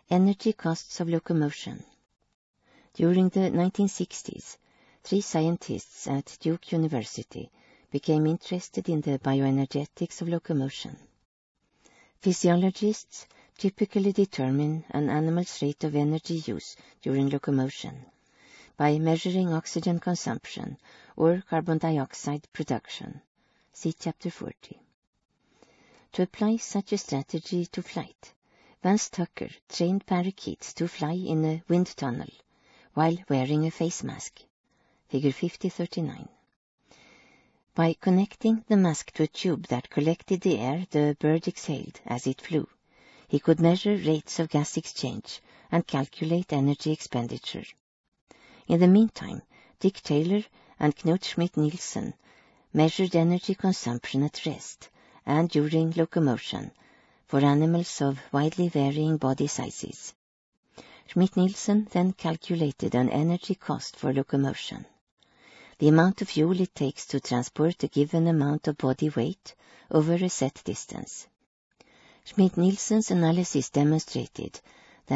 Energy costs of locomotion. During the 1960s, 3 scientists at Duke University became interested in the bioenergetics of locomotion. Physiologists typically determine an animal's rate of energy use during locomotion by measuring oxygen consumption or carbon dioxide production. See Chapter 40. To apply such a strategy to flight, Vance Tucker trained parakeets to fly in a wind tunnel while wearing a face mask. Figure 5039. By connecting the mask to a tube that collected the air the bird exhaled as it flew, he could measure rates of gas exchange and calculate energy expenditure. In the meantime, Dick Taylor and Knut Schmidt-Nielsen measured energy consumption at rest and during locomotion for animals of widely varying body sizes. Schmidt-Nielsen then calculated an energy cost for locomotion, the amount of fuel it takes to transport a given amount of body weight over a set distance. Schmidt-Nielsen's analysis demonstrated